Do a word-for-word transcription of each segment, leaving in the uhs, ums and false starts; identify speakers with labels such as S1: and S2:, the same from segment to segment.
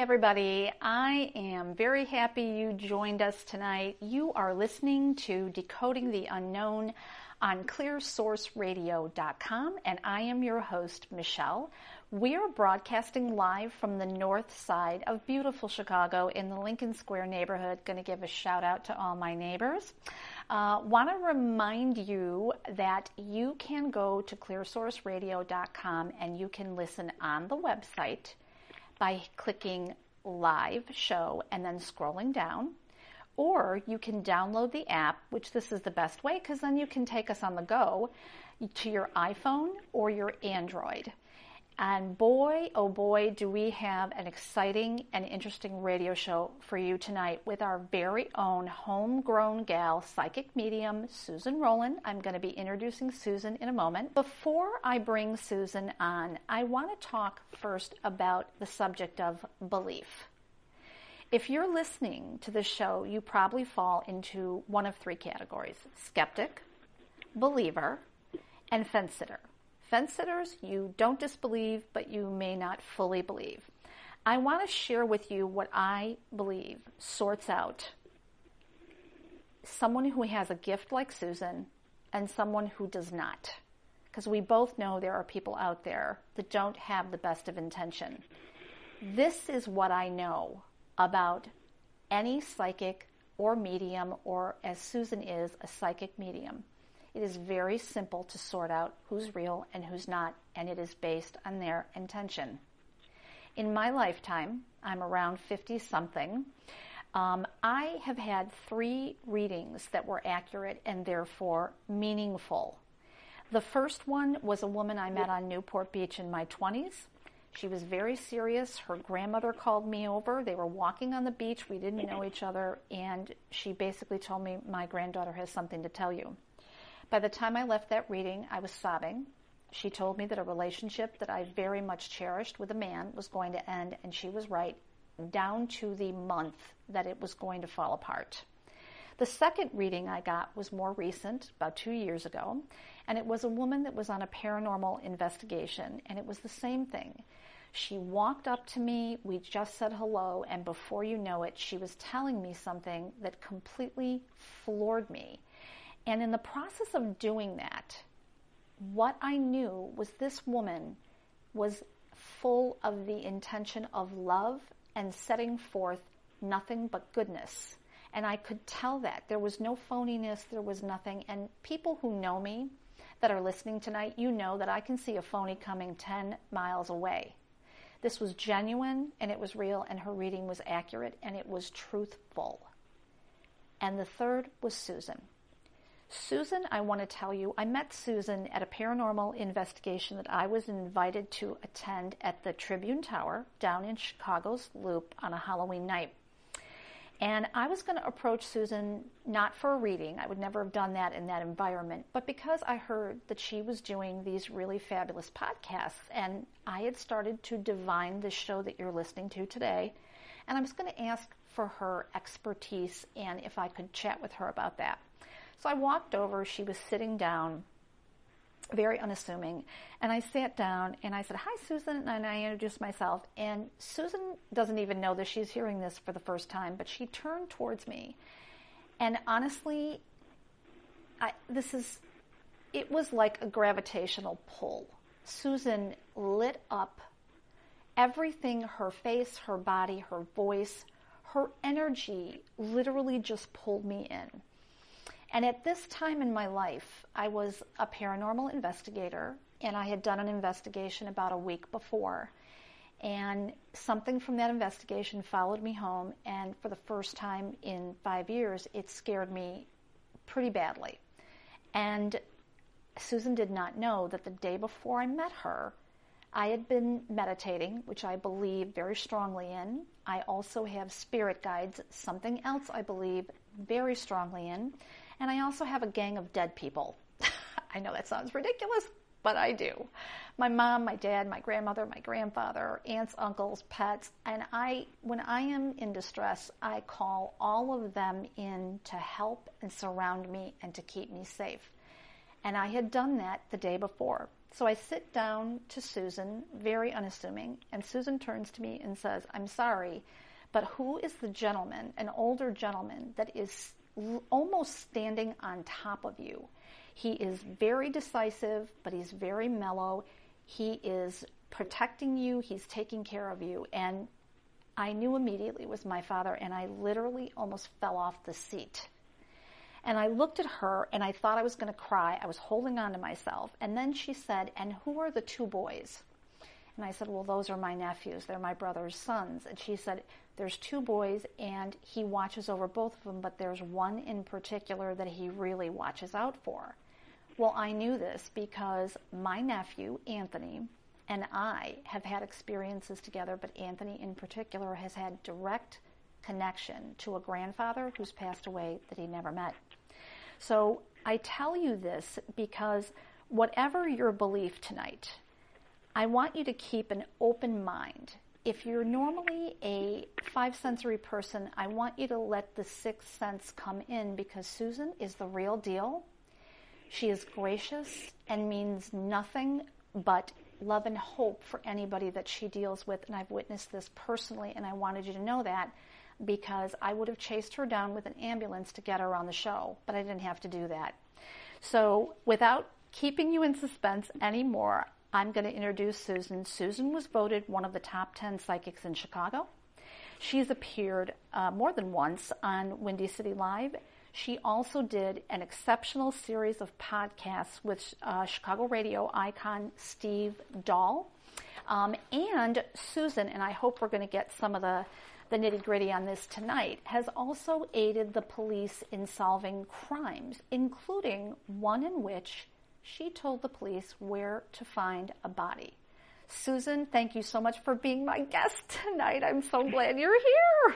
S1: everybody. I am very happy you joined us tonight. You are listening to Decoding the Unknown on clear source radio dot com, and I am your host, Michelle. We are broadcasting live from the north side of beautiful Chicago in the Lincoln Square neighborhood. Going to give a shout out to all my neighbors. Uh, Want to remind you that you can go to clear source radio dot com and you can listen on the website by clicking live show and then scrolling down. Or you can download the app, which this is the best way because then you can take us on the go to your iPhone or your Android. And boy, oh boy, do we have an exciting and interesting radio show for you tonight with our very own homegrown gal, psychic medium, Susan Rowland. I'm going to be introducing Susan in a moment. Before I bring Susan on, I want to talk first about the subject of belief. If you're listening to this show, you probably fall into one of three categories: skeptic, believer, and fence-sitter. Fence-sitters, you don't disbelieve, but you may not fully believe. I want to share with you what I believe sorts out someone who has a gift like Susan and someone who does not. Because we both know there are people out there that don't have the best of intention. This is what I know about any psychic or medium, or as Susan is, a psychic medium. It is very simple to sort out who's real and who's not, and it is based on their intention. In my lifetime, I'm around fifty-something, um, I have had three readings that were accurate and therefore meaningful. The first one was a woman I met on Newport Beach in my twenties. She was very serious. Her grandmother called me over. They were walking on the beach. We didn't know each other, and she basically told me, "My granddaughter has something to tell you." By the time I left that reading, I was sobbing. She told me that a relationship that I very much cherished with a man was going to end, and she was right, down to the month that it was going to fall apart. The second reading I got was more recent, about two years ago, and it was a woman that was on a paranormal investigation, and it was the same thing. She walked up to me, we just said hello, and before you know it, she was telling me something that completely floored me. And in the process of doing that, what I knew was this woman was full of the intention of love and setting forth nothing but goodness. And I could tell that. There was no phoniness, there was nothing. And people who know me that are listening tonight, you know that I can see a phony coming ten miles away. This was genuine, and it was real, and her reading was accurate, and it was truthful. And the third was Susan. Susan, I want to tell you, I met Susan at a paranormal investigation that I was invited to attend at the Tribune Tower down in Chicago's Loop on a Halloween night. And I was going to approach Susan not for a reading. I would never have done that in that environment, but because I heard that she was doing these really fabulous podcasts, and I had started to divine the show that you're listening to today, and I was going to ask for her expertise and if I could chat with her about that. So I walked over, she was sitting down, very unassuming, and I sat down and I said, "Hi, Susan," and I introduced myself, and Susan doesn't even know that she's hearing this for the first time, but she turned towards me, and honestly, I, this is, it was like a gravitational pull. Susan lit up everything, her face, her body, her voice, her energy literally just pulled me in. And at this time in my life, I was a paranormal investigator, and I had done an investigation about a week before. And something from that investigation followed me home, and for the first time in five years, it scared me pretty badly. And Susan did not know that the day before I met her, I had been meditating, which I believe very strongly in. I also have spirit guides, something else I believe very strongly in. And I also have a gang of dead people. I know that sounds ridiculous, but I do. My mom, my dad, my grandmother, my grandfather, aunts, uncles, pets, and I, when I am in distress, I call all of them in to help and surround me and to keep me safe. And I had done that the day before. So I sit down to Susan, very unassuming, and Susan turns to me and says, I'm sorry, but who is the gentleman, an older gentleman, that is almost standing on top of you? He is very decisive, but he's very mellow. He is protecting you. He's taking care of you. And I knew immediately it was my father, and I literally almost fell off the seat. And I looked at her, and I thought I was going to cry. I was holding on to myself. And then she said, and who are the two boys? And I said, well, those are my nephews. They're my brother's sons. And she said, there's two boys, and he watches over both of them, but there's one in particular that he really watches out for. Well, I knew this because my nephew, Anthony, and I have had experiences together, but Anthony in particular has had direct connection to a grandfather who's passed away that he never met. So I tell you this because whatever your belief tonight, I want you to keep an open mind. If you're normally a five-sensory person, I want you to let the sixth sense come in because Susan is the real deal. She is gracious and means nothing but love and hope for anybody that she deals with, and I've witnessed this personally, and I wanted you to know that because I would have chased her down with an ambulance to get her on the show, but I didn't have to do that. So without keeping you in suspense anymore, I'm going to introduce Susan. Susan was voted one of the top ten psychics in Chicago. She's appeared uh, more than once on Windy City Live. She also did an exceptional series of podcasts with uh, Chicago radio icon Steve Dahl. Um, and Susan, and I hope we're going to get some of the, the nitty-gritty on this tonight, has also aided the police in solving crimes, including one in which she told the police where to find a body. Susan, thank you so much for being my guest tonight. I'm so glad you're here.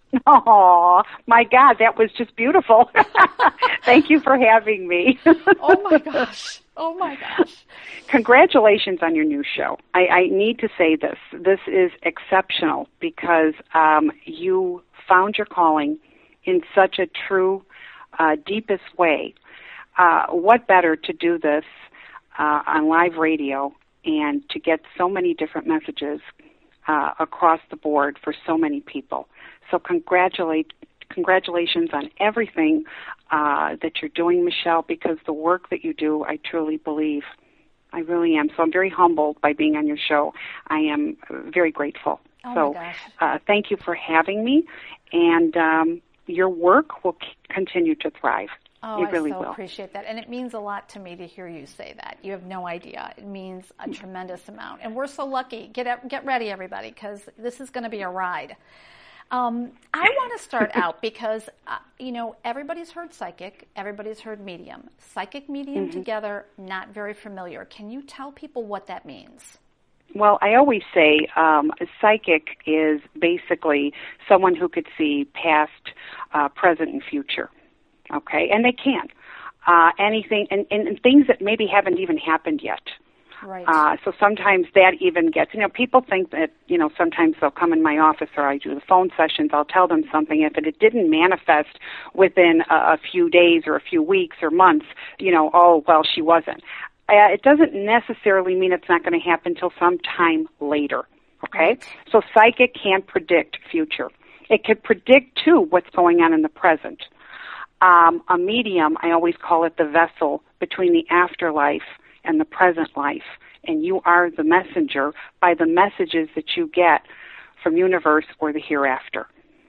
S2: Oh, my God, that was just beautiful. Thank you for having me.
S1: Oh, my gosh. Oh, my gosh.
S2: Congratulations on your new show. I, I need to say this. This is exceptional because um, you found your calling in such a true, uh, deepest way. Uh, what better to do this uh, on live radio and to get so many different messages uh, across the board for so many people. So congratulate, congratulations on everything uh, that you're doing, Michelle, because the work that you do, I truly believe. I really am. So I'm very humbled by being on your show. I am very grateful.
S1: Oh
S2: so
S1: my gosh.
S2: Uh, thank you for having me, and um, your work will c- continue to thrive.
S1: Oh,
S2: it really
S1: I so
S2: will.
S1: appreciate that. And it means a lot to me to hear you say that. You have no idea. It means a tremendous amount. And we're so lucky. Get get ready, everybody, because this is going to be a ride. Um, I want to start out because, uh, you know, everybody's heard psychic, everybody's heard medium. Psychic, medium
S2: Mm-hmm.
S1: together, not very familiar. Can you tell people what that means?
S2: Well, I always say um, a psychic is basically someone who could see past, uh, present, and future. Okay, and they can. Uh, anything, and, and things that maybe haven't even happened yet.
S1: Right.
S2: Uh, so sometimes that even gets, you know, people think that, you know, sometimes they'll come in my office or I do the phone sessions, I'll tell them something. If it, it didn't manifest within a, a few days or a few weeks or months, you know, oh, well, she wasn't. Uh, it doesn't necessarily mean it's not going to happen until some time later, okay?
S1: Right.
S2: So psychic can't predict future. It could predict, too, what's going on in the present. Um, a medium, I always call it the vessel between the afterlife and the present life, and you are the messenger by the messages that you get from universe or the hereafter.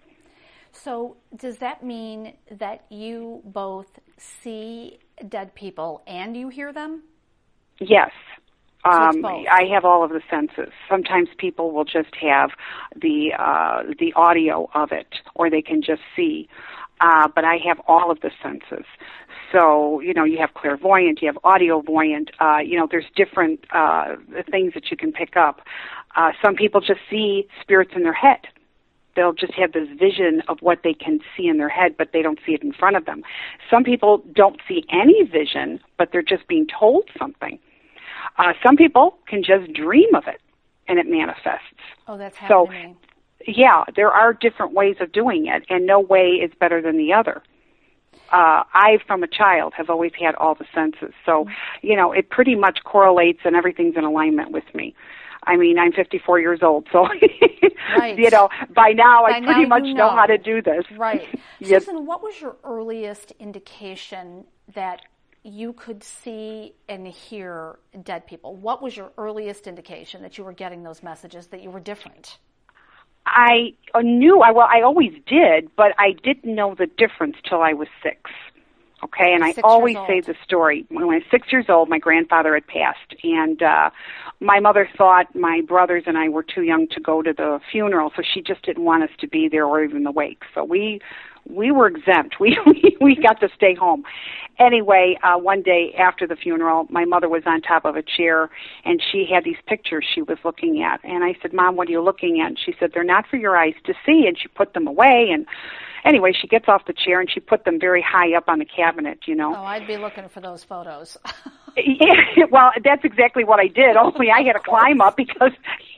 S1: So does that mean that you both see dead people and you hear them?
S2: Yes.
S1: So it's
S2: Um,
S1: both.
S2: I have all of the senses. Sometimes people will just have the uh, the audio of it, or they can just see. Uh, but I have all of the senses. So, you know, you have clairvoyant, you have audiovoyant, uh, you know, there's different uh, things that you can pick up. Uh, some people just see spirits in their head. They'll just have this vision of what they can see in their head, but they don't see it in front of them. Some people don't see any vision, but they're just being told something. Uh, some people can just dream of it, and it manifests.
S1: Oh, that's
S2: So,
S1: happening.
S2: yeah, there are different ways of doing it, and no way is better than the other. uh, I, from a child, have always had all the senses. So, you know, it pretty much correlates and everything's in alignment with me. I mean, I'm fifty-four years old, so,
S1: right.
S2: you know, by now
S1: by
S2: I pretty
S1: now
S2: much
S1: you
S2: know.
S1: know
S2: how to do this.
S1: Right.
S2: Yes.
S1: Susan, what was your earliest indication that you could see and hear dead people? What was your earliest indication that you were getting those messages, that you were different?
S2: I knew, I well, I always did, but I didn't know the difference till I was six. Okay, and I
S1: Six
S2: always
S1: years
S2: say
S1: old.
S2: the story. When I was six years old, my grandfather had passed, and uh, my mother thought my brothers and I were too young to go to the funeral, so she just didn't want us to be there or even the wake. So we we were exempt. We we, we got to stay home. Anyway, uh, one day after the funeral, my mother was on top of a chair, and she had these pictures she was looking at. And I said, "Mom, what are you looking at?" And she said, "They're not for your eyes to see," and she put them away. And anyway, she gets off the chair, and she put them very high up on the cabinet, you know.
S1: Oh, I'd be looking for those photos.
S2: Yeah, well, that's exactly what I did, only I had to climb up because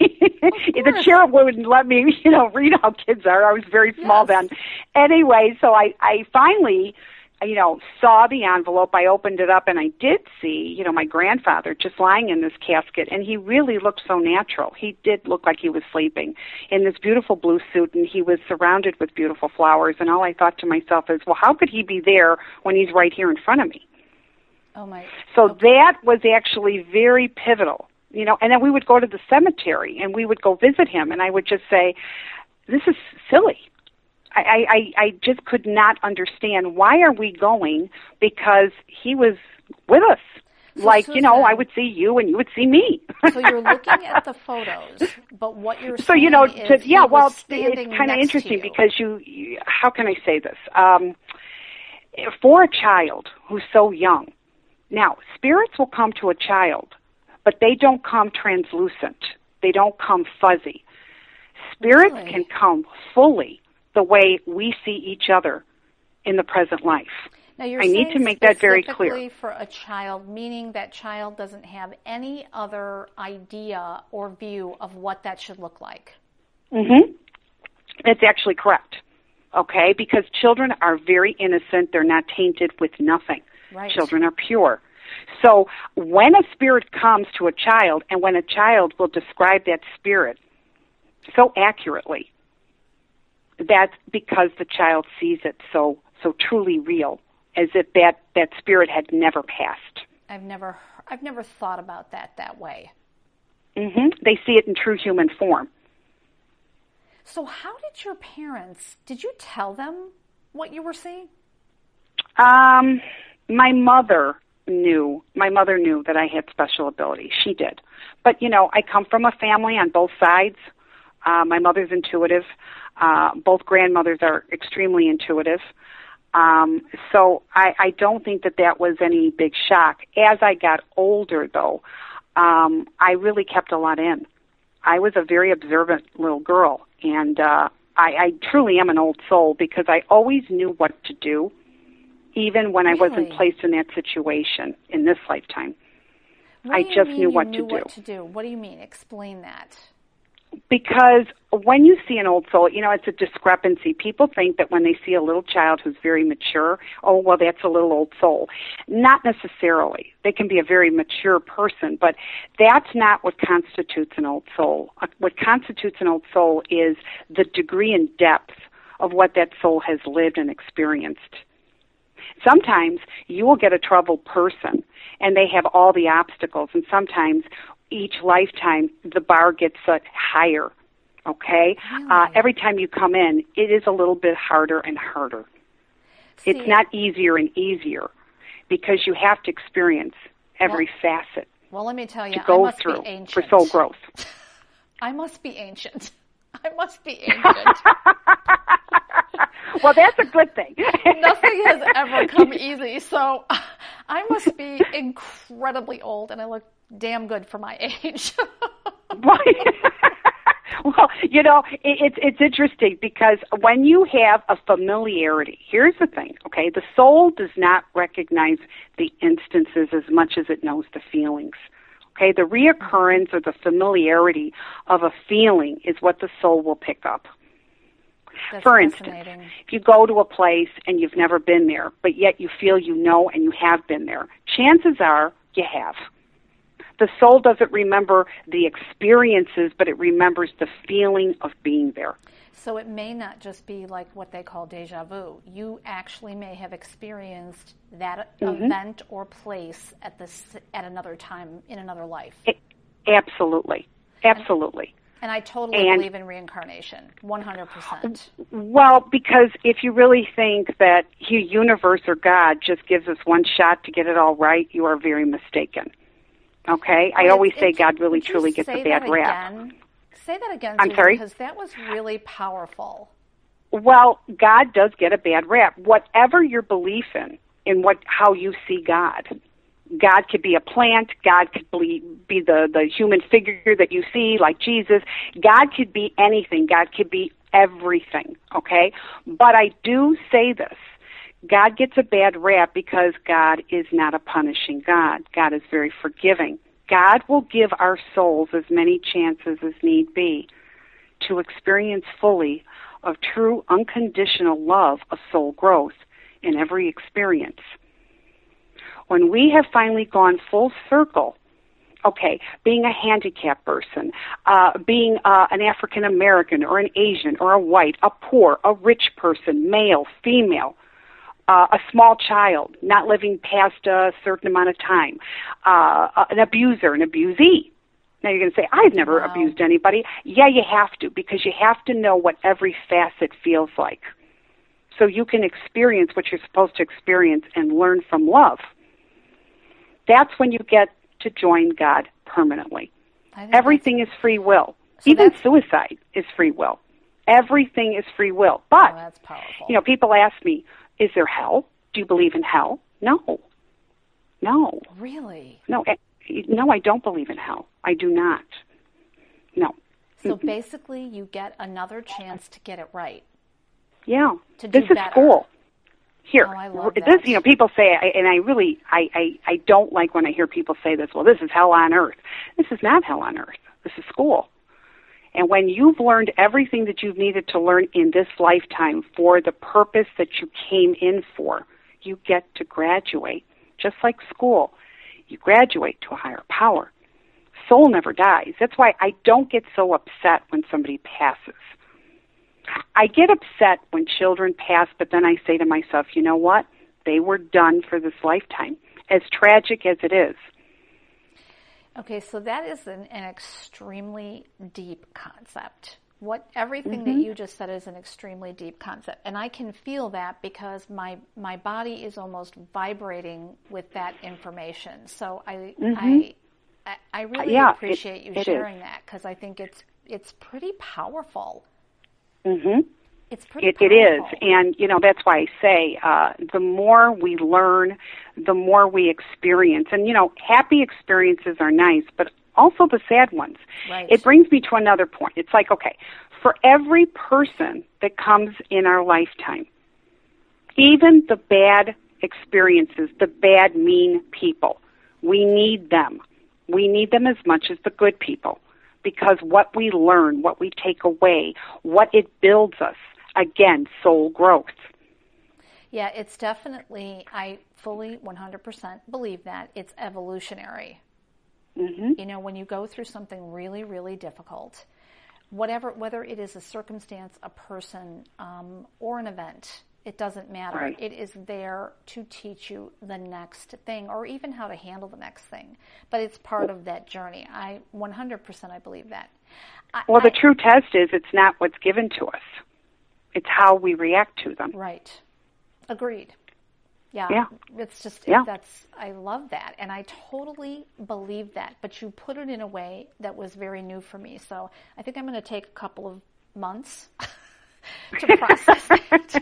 S2: the chair wouldn't let me, you know, read how kids are. I was very small
S1: Yes.
S2: then. Anyway, so I, I finally, you know, saw the envelope. I opened it up, and I did see, you know, my grandfather just lying in this casket, and he really looked so natural. He did look like he was sleeping in this beautiful blue suit, and he was surrounded with beautiful flowers, and all I thought to myself is, well, how could he be there when he's right here in front of me?
S1: Oh, my.
S2: So
S1: Okay.
S2: that was actually very pivotal, you know, and then we would go to the cemetery and we would go visit him, and I would just say, this is silly. I, I, I just could not understand, why are we going? Because he was with us.
S1: So,
S2: Like, you know,
S1: Susan,
S2: I would see you and you would see me.
S1: So you're looking at the photos, but what you're
S2: So,
S1: saying
S2: you know,
S1: is
S2: to, yeah,
S1: he
S2: well,
S1: was
S2: it's,
S1: standing
S2: it's kind of
S1: next to
S2: interesting
S1: you.
S2: because you, you, how can I say this? Um, for a child who's so young, now, spirits will come to a child, but they don't come translucent. They don't come fuzzy. Spirits
S1: Really?
S2: can come fully the way we see each other in the present life.
S1: Now you're
S2: I need
S1: saying
S2: to make that very clear.
S1: specifically for a child, meaning that child doesn't have any other idea or view of what that should look like.
S2: Mm-hmm. That's actually correct, okay? Because children are very innocent. They're not tainted with nothing.
S1: Right.
S2: Children are pure. So when a spirit comes to a child, and when a child will describe that spirit so accurately, that's because the child sees it so so truly real, as if that, that spirit had never passed.
S1: I've never I've never thought about that that way.
S2: Mm-hmm. They see it in true human form.
S1: So how did your parents, did you tell them what you were seeing?
S2: Um, my mother knew. My mother knew that I had special abilities. She did. But, you know, I come from a family on both sides. Uh, my mother's intuitive. Uh, both grandmothers are extremely intuitive. Um, so I, I don't think that that was any big shock. As I got older, though, um, I really kept a lot in. I was a very observant little girl, and uh, I, I truly am an old soul because I always knew what to do, even when I wasn't
S1: Really?
S2: placed in that situation in this lifetime.
S1: What
S2: I
S1: do you
S2: just
S1: mean
S2: knew
S1: you
S2: what
S1: knew
S2: to do.
S1: what to do? What do you mean? Explain that.
S2: Because when you see an old soul, you know, it's a discrepancy. People think that when they see a little child who's very mature, oh, well, that's a little old soul. Not necessarily. They can be a very mature person, but that's not what constitutes an old soul. Uh, What constitutes an old soul is the degree and depth of what that soul has lived and experienced. Sometimes you will get a troubled person, and they have all the obstacles, and sometimes each lifetime the bar gets uh, higher, okay?
S1: Really?
S2: Uh, every time you come in, it is a little bit harder and harder.
S1: See,
S2: It's not easier and easier because you have to experience every
S1: Well-
S2: facet
S1: Well, let me tell you,
S2: to
S1: I
S2: go
S1: must
S2: through
S1: be ancient.
S2: for soul growth.
S1: I must be ancient. I must be ancient.
S2: Well, that's a good thing.
S1: Nothing has ever come easy, so I must be incredibly old, and I look damn good for my age.
S2: Well, you know, it, it's it's interesting because when you have a familiarity, here's the thing, okay? The soul does not recognize the instances as much as it knows the feelings. Okay, the reoccurrence or the familiarity of a feeling is what the soul will pick up.
S1: That's
S2: For instance, if you go to a place and you've never been there, but yet you feel you know and you have been there, chances are you have. The soul doesn't remember the experiences, but it remembers the feeling of being there.
S1: So it may not just be like what they call deja vu. You actually may have experienced that mm-hmm. event or place at this at another time in another life.
S2: It, absolutely. Absolutely.
S1: And, and I totally and, believe in reincarnation, one hundred percent.
S2: Well, because if you really think that the universe or God just gives us one shot to get it all right, you are very mistaken. Okay? Well, I always it, say it, God really, truly gets a bad rap.
S1: Again? Say that again,
S2: I'm
S1: Susan,
S2: sorry?
S1: because that was really powerful.
S2: Well, God does get a bad rap. Whatever your belief in, in what how you see God, God could be a plant, God could be, be the, the human figure that you see, like Jesus. God could be anything. God could be everything, okay? But I do say this. God gets a bad rap because God is not a punishing God. God is very forgiving. God will give our souls as many chances as need be to experience fully of true unconditional love of soul growth in every experience. When we have finally gone full circle, okay, being a handicapped person, uh, being uh, an African American or an Asian or a white, a poor, a rich person, male, female, Uh, a small child, not living past a certain amount of time, uh, an abuser, an abusee. Now you're going to say, I've never
S1: wow.
S2: abused anybody. Yeah, you have to, because you have to know what every facet feels like. So you can experience what you're supposed to experience and learn from love. That's when you get to join God permanently. Everything is free will. So Even suicide is free will. Everything is free will. But,
S1: oh, that's powerful.
S2: you know, people ask me, is there hell? Do you believe in hell? No. No.
S1: Really?
S2: No, no, I don't believe in hell. I do not. No.
S1: So mm-hmm. basically you get another chance to get it right.
S2: Yeah.
S1: To do
S2: this is
S1: better.
S2: school. Here,
S1: oh, I love
S2: this,
S1: that.
S2: you know, people say, and I really, I, I, I don't like when I hear people say this, well, this is hell on earth. This is not hell on earth. This is school. And when you've learned everything that you've needed to learn in this lifetime for the purpose that you came in for, you get to graduate. Just like school, you graduate to a higher power. Soul never dies. That's why I don't get so upset when somebody passes. I get upset when children pass, but then I say to myself, you know what? They were done for this lifetime, as tragic as it is.
S1: Okay, so that is an, an extremely deep concept. What everything
S2: mm-hmm.
S1: that you just said is an extremely deep concept, and I can feel that because my my body is almost vibrating with that information. So I
S2: mm-hmm.
S1: I, I I really
S2: yeah,
S1: appreciate
S2: it,
S1: you
S2: it
S1: sharing
S2: is.
S1: that because I think it's it's pretty powerful.
S2: Mm-hmm.
S1: It's pretty
S2: it,
S1: powerful.
S2: It is, and you know that's why I say uh, the more we learn, the more we experience. And you know, happy experiences are nice, but also the sad ones.
S1: Right.
S2: It brings me to another point. It's like, okay, for every person that comes in our lifetime, even the bad experiences, the bad, mean people, we need them. We need them as much as the good people, because what we learn, what we take away, what it builds us, again, soul growth.
S1: Yeah, it's definitely, I fully one hundred percent believe that. It's evolutionary.
S2: Mm-hmm.
S1: You know, when you go through something really, really difficult, whatever, whether it is a circumstance, a person, um, or an event, it doesn't matter.
S2: Right.
S1: It is there to teach you the next thing, or even how to handle the next thing. But it's part of that journey. I one hundred percent I believe that. I,
S2: well, the
S1: I,
S2: true test is it's not what's given to us. It's how we react to them.
S1: Right. Agreed. Yeah,
S2: yeah.
S1: It's just,
S2: yeah.
S1: it, that's, I love that. And I totally believe that. But you put it in a way that was very new for me. So I think I'm going to take a couple of months to process it.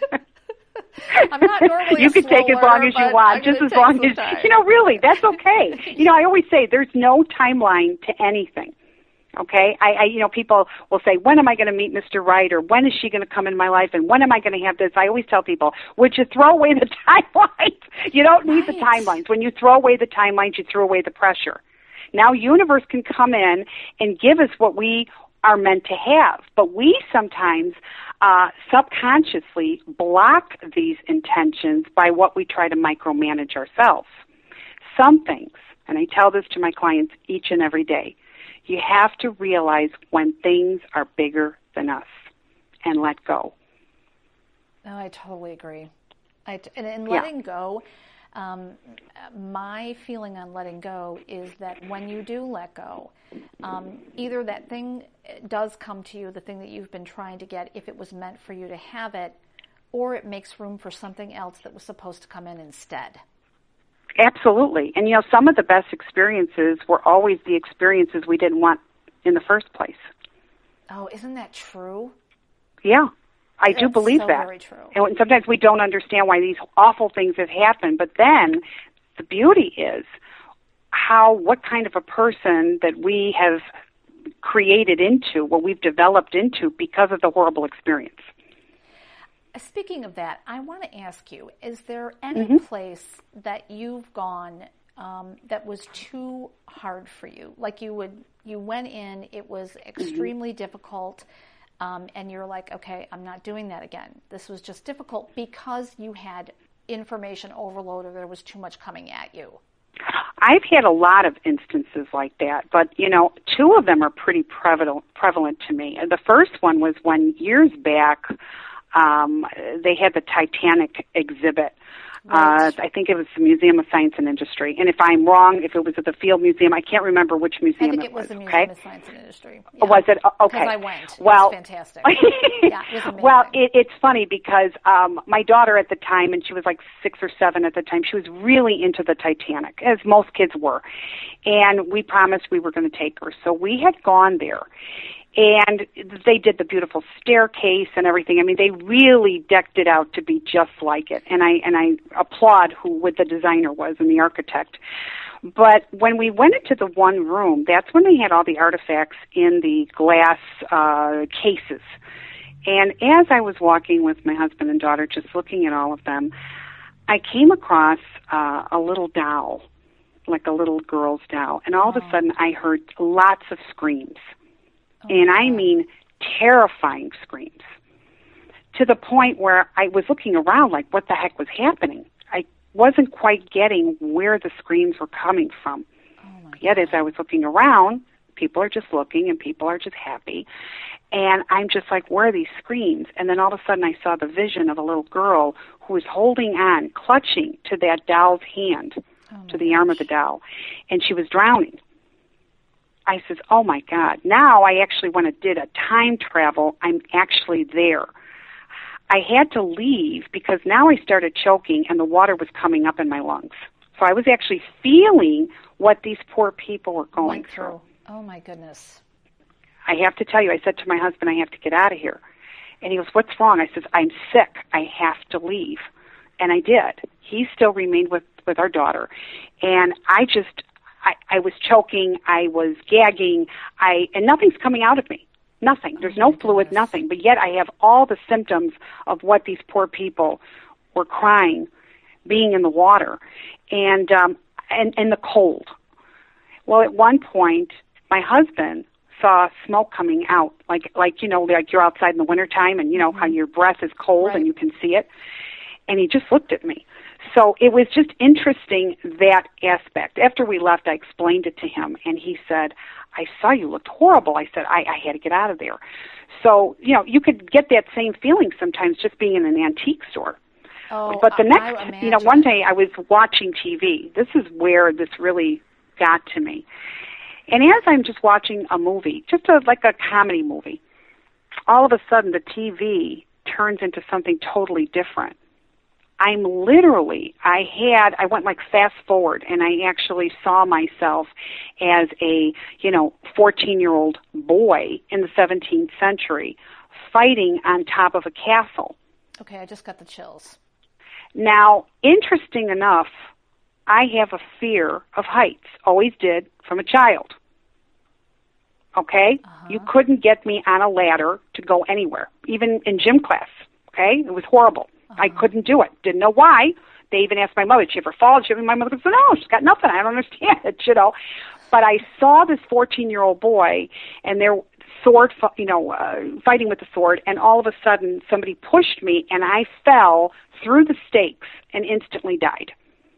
S1: I'm not normally
S2: You can take as long as you want, just as long as,
S1: time.
S2: you know, really, that's okay. You know, I always say there's no timeline to anything. Okay, I, I, you know, people will say, when am I going to meet Mister Right, or when is she going to come in my life, and when am I going to have this? I always tell people, would you throw away the timelines? You don't need
S1: right.
S2: the timelines. When you throw away the timelines, you throw away the pressure. Now, universe can come in and give us what we are meant to have. But we sometimes uh, subconsciously block these intentions by what we try to micromanage ourselves. Some things, and I tell this to my clients each and every day, you have to realize when things are bigger than us and let go.
S1: No, I totally agree. I t- and, and letting
S2: yeah.
S1: go, um, my feeling on letting go is that when you do let go, um, either that thing does come to you, the thing that you've been trying to get, if it was meant for you to have it, or it makes room for something else that was supposed to come in instead.
S2: Absolutely. And, you know, some of the best experiences were always the experiences we didn't want in the first place.
S1: Oh, isn't that true?
S2: Yeah, I
S1: That's
S2: do believe
S1: so
S2: that.
S1: Very true.
S2: And sometimes we don't understand why these awful things have happened. But then the beauty is how, what kind of a person that we have created into, what we've developed into because of the horrible experience.
S1: Speaking of that, I want to ask you, is there any
S2: mm-hmm.
S1: place that you've gone um, that was too hard for you? Like you would, you went in, it was extremely mm-hmm. difficult, um, and you're like, okay, I'm not doing that again. This was just difficult because you had information overload or there was too much coming at you.
S2: I've had a lot of instances like that, but, you know, two of them are pretty prevalent, prevalent to me. The first one was when years back, Um, they had the Titanic exhibit.
S1: Right.
S2: Uh, I think it was the Museum of Science and Industry. And if I'm wrong, if it was at the Field Museum, I can't remember which museum
S1: I think
S2: it,
S1: it was.
S2: was.
S1: the
S2: Okay?
S1: Museum of Science and Industry.
S2: Yeah. Was it? Okay.
S1: Because I went.
S2: Well,
S1: it was fantastic. Yeah, it was amazing.
S2: Well, it, it's funny because um, my daughter at the time, and she was like six or seven at the time, she was really into the Titanic, as most kids were. And we promised we were going to take her. So we had gone there. And they did the beautiful staircase and everything. I mean, they really decked it out to be just like it. And I and I applaud who what the designer was and the architect. But when we went into the one room, that's when they had all the artifacts in the glass uh, cases. And as I was walking with my husband and daughter, just looking at all of them, I came across uh, a little doll, like a little girl's doll. And all oh. of a sudden, I heard lots of screams. And I mean terrifying screams, to the point where I was looking around like, what the heck was happening? I wasn't quite getting where the screams were coming from.
S1: Oh
S2: Yet as I was looking around, people are just looking and people are just happy. And I'm just like, where are these screams? And then all of a sudden I saw the vision of a little girl who was holding on, clutching to that doll's hand,
S1: oh
S2: to the
S1: gosh.
S2: arm of the doll. And she was drowning. I says, oh, my God. Now I actually, when it did a time travel, I'm actually there. I had to leave because now I started choking and the water was coming up in my lungs. So I was actually feeling what these poor people were going
S1: Went
S2: through.
S1: Oh, my goodness.
S2: I have to tell you, I said to my husband, I have to get out of here. And he goes, what's wrong? I says, I'm sick. I have to leave. And I did. He still remained with, with our daughter. And I just... I, I was choking, I was gagging, I and nothing's coming out of me. Nothing. There's no fluid, nothing. But yet I have all the symptoms of what these poor people were crying, being in the water, and um, and, and the cold. Well, at one point, my husband saw smoke coming out, like, like you know, like you're outside in the wintertime and, you know, mm-hmm. how your breath is cold
S1: right.
S2: and you can see it. And he just looked at me. So it was just interesting, that aspect. After we left, I explained it to him, and he said, I saw you looked horrible. I said, I, I had to get out of there. So, you know, you could get that same feeling sometimes just being in an antique store.
S1: Oh,
S2: but the
S1: I,
S2: next,
S1: I
S2: you know, one day I was watching T V. This is where this really got to me. And as I'm just watching a movie, just a, like a comedy movie, all of a sudden the T V turns into something totally different. I'm literally, I had, I went like fast forward, and I actually saw myself as a, you know, fourteen-year-old boy in the seventeenth century fighting on top of a castle.
S1: Okay, I just got the chills.
S2: Now, interesting enough, I have a fear of heights, always did from a child. Okay?
S1: Uh-huh.
S2: You couldn't get me on a ladder to go anywhere, even in gym class. Okay? It was horrible. Uh-huh. I couldn't do it. Didn't know why. They even asked my mother, did she ever fall? She, my mother said, no, she's got nothing. I don't understand it, you know. But I saw this fourteen-year-old boy, and there sword, you know, uh, fighting with the sword, and all of a sudden somebody pushed me, and I fell through the stakes and instantly died.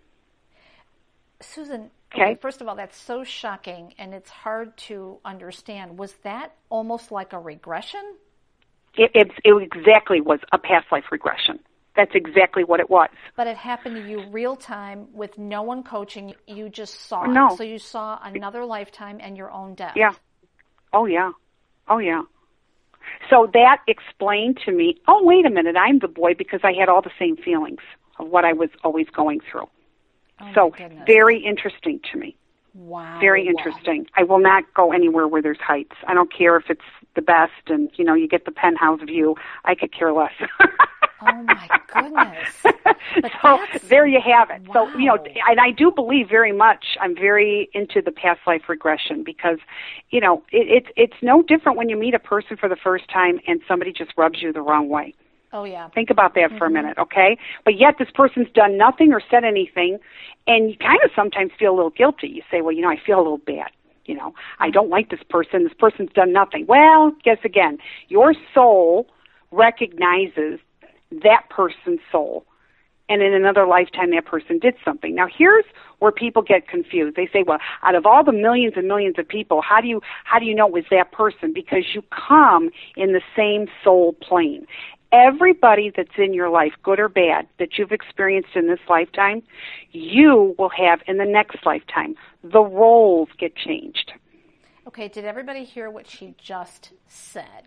S1: Susan, okay, first of all, that's so shocking, and it's hard to understand. Was that almost like a regression?
S2: It, it, it exactly was a past life regression. That's exactly what it was.
S1: But it happened to you real time with no one coaching. You just saw
S2: no.
S1: it. So you saw another lifetime and your own death.
S2: Yeah. Oh, yeah. Oh, yeah. So that explained to me, oh, wait a minute, I'm the boy, because I had all the same feelings of what I was always going through.
S1: Oh,
S2: so very interesting to me.
S1: Wow.
S2: Very interesting. Wow. I will not go anywhere where there's heights. I don't care if it's the best and, you know, you get the penthouse view. I could care less.
S1: Oh, my goodness. But
S2: so there you have it.
S1: Wow.
S2: So, you know, and I do believe very much, I'm very into the past life regression because, you know, it, it's it's no different when you meet a person for the first time and somebody just rubs you the wrong way.
S1: Oh, yeah.
S2: Think about that
S1: mm-hmm.
S2: for a minute, okay? But yet this person's done nothing or said anything, and you kind of sometimes feel a little guilty. You say, well, you know, I feel a little bad. You know, mm-hmm. I don't like this person. This person's done nothing. Well, guess again, your soul recognizes that person's soul, and in another lifetime that person did something. Now, here's where people get confused. They say, well, out of all the millions and millions of people, how do you how do you know it was that person? Because you come in the same soul plane. Everybody that's in your life, good or bad, that you've experienced in this lifetime, you will have in the next lifetime. The roles get changed.
S1: Okay, did everybody hear what she just said?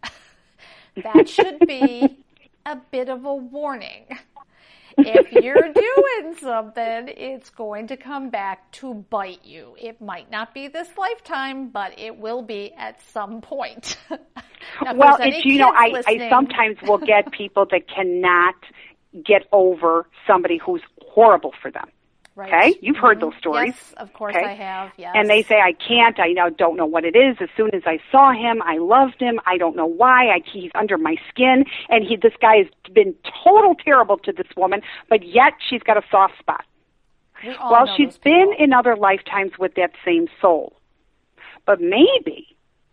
S1: That should be a bit of a warning. If you're doing something, it's going to come back to bite you. It might not be this lifetime, but it will be at some point. Now,
S2: well, it's, you know, I, I sometimes will get people that cannot get over somebody who's horrible for them.
S1: Right.
S2: Okay? You've heard
S1: mm-hmm.
S2: those stories.
S1: Yes, of course
S2: okay?
S1: I have, yes.
S2: And they say, I can't, I now don't know what it is. As soon as I saw him, I loved him. I don't know why. I, he's under my skin. And he, this guy has been total terrible to this woman, but yet she's got a soft spot.
S1: We all
S2: well,
S1: know
S2: she's
S1: those
S2: been
S1: people.
S2: in other lifetimes with that same soul. But maybe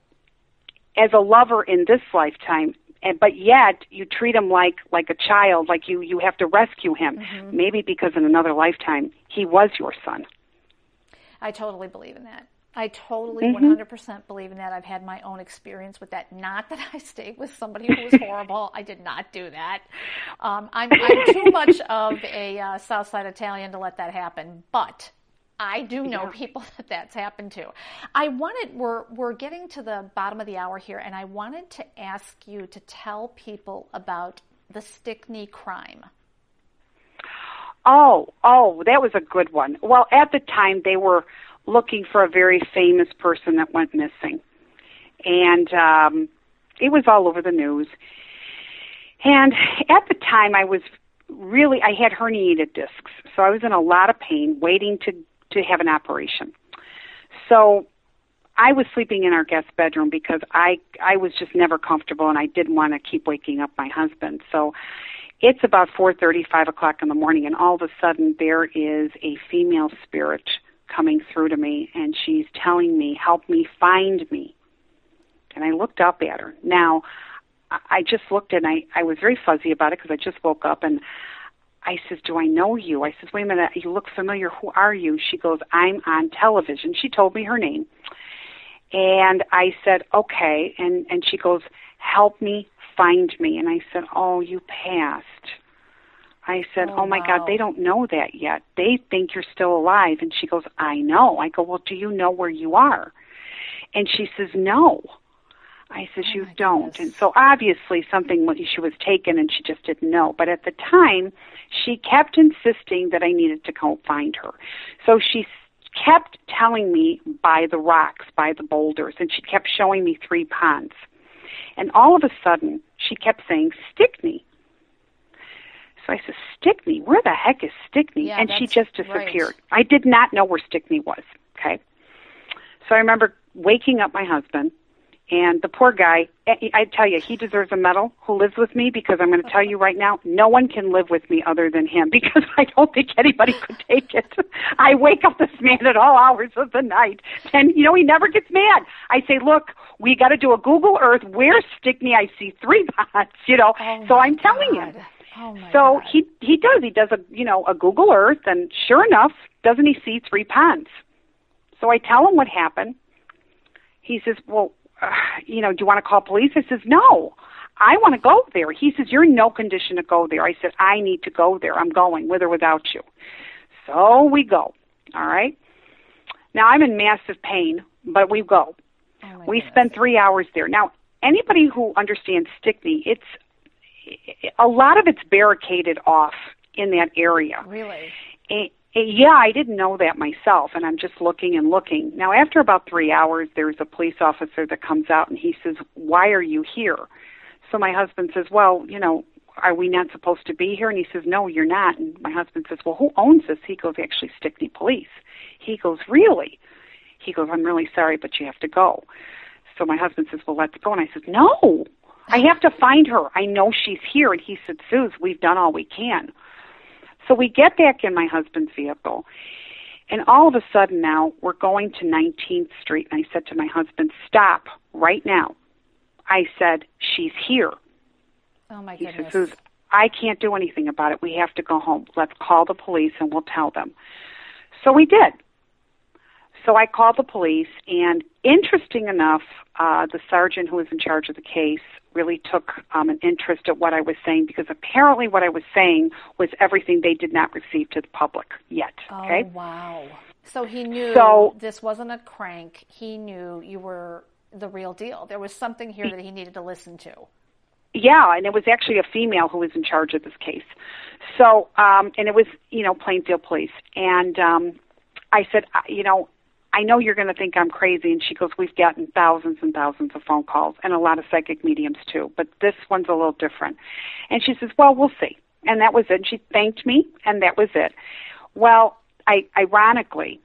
S2: as a lover in this lifetime, and, but yet you treat him like, like a child, like you, you have to rescue him. Mm-hmm. Maybe because in another lifetime he was your son.
S1: I totally believe in that. I totally
S2: mm-hmm.
S1: one hundred percent believe in that. I've had my own experience with that. Not that I stayed with somebody who was horrible. I did not do that. Um, I'm, I'm too much of a uh, Southside Italian to let that happen. But I do know
S2: yeah.
S1: people that that's happened to. I wanted, we're, we're getting to the bottom of the hour here, and I wanted to ask you to tell people about the Stickney crime.
S2: Oh, oh, that was a good one. Well, at the time, they were looking for a very famous person that went missing. And um, it was all over the news. And at the time, I was really, I had herniated discs. So I was in a lot of pain, waiting to to have an operation. So I was sleeping in our guest bedroom because I I was just never comfortable and I didn't want to keep waking up my husband. So it's about four thirty, five o'clock in the morning, and all of a sudden there is a female spirit coming through to me, and she's telling me, help me find me. And I looked up at her. Now, I just looked and I, I was very fuzzy about it because I just woke up, and I says, do I know you? I says, wait a minute, you look familiar. Who are you? She goes, I'm on television. She told me her name. And I said, okay. And, and she goes, help me find me. And I said, oh, you passed. I said, oh, oh my wow. God, they don't know that yet. They think you're still alive. And she goes, I know. I go, well, do you know where you are? And she says, no. I says, oh you don't. Goodness. And so obviously something, she was taken and she just didn't know. But at the time, she kept insisting that I needed to go find her. So she kept telling me by the rocks, by the boulders, and she kept showing me three ponds. And all of a sudden, she kept saying, Stickney. So I said, Stickney? Where the heck is Stickney?
S1: Yeah,
S2: and she just disappeared.
S1: Right.
S2: I did not know where Stickney was, okay? So I remember waking up my husband, And the poor guy, I I tell you, he deserves a medal who lives with me, because I'm going to tell you right now, no one can live with me other than him, because I don't think anybody could take it. I wake up this man at all hours of the night, and, you know, he never gets mad. I say, look, we got to do a Google Earth. Where's Stickney? I see three ponds, you know.
S1: Oh
S2: so I'm
S1: God.
S2: telling him.
S1: Oh my
S2: so
S1: God.
S2: he he does. He does a, you know, a Google Earth, and sure enough, doesn't he see three ponds? So I tell him what happened. He says, well, uh, you know, do you want to call police? I says, no, I want to go there. He says, you're in no condition to go there. I said, I need to go there. I'm going, with or without you. So we go, all right? Now, I'm in massive pain, but we go.
S1: Oh my
S2: we
S1: goodness.
S2: spend three hours there. Now, anybody who understands Stickney, it's a lot of it's barricaded off in that area.
S1: Really?
S2: And, yeah, I didn't know that myself, and I'm just looking and looking. Now, after about three hours, there's a police officer that comes out, and he says, why are you here? So my husband says, well, you know, are we not supposed to be here? And he says, no, you're not. And my husband says, well, who owns this? He goes, actually, Stickney Police. He goes, really? He goes, I'm really sorry, but you have to go. So my husband says, well, let's go. And I said, no, I have to find her. I know she's here. And he said, Suze, we've done all we can. So we get back in my husband's vehicle, and all of a sudden now we're going to nineteenth Street, and I said to my husband, stop right now. I said, she's here.
S1: Oh, my
S2: He
S1: goodness.
S2: says, Suze, I can't do anything about it. We have to go home. Let's call the police, and we'll tell them. So we did. So I called the police, and interesting enough, uh, the sergeant who was in charge of the case really took um, an interest at what I was saying, because apparently what I was saying was everything they did not receive to the public yet. Okay?
S1: Oh, wow. So he knew
S2: So-
S1: this wasn't a crank. He knew you were the real deal. There was something here that he needed to listen to.
S2: Yeah, and it was actually a female who was in charge of this case. So, um, and it was, you know, Plainfield Police. And um, I said, uh, you know, I know you're going to think I'm crazy. And she goes, we've gotten thousands and thousands of phone calls, and a lot of psychic mediums too, but this one's a little different. And she says, well, we'll see. And that was it. And she thanked me, and that was it. Well, I ironically,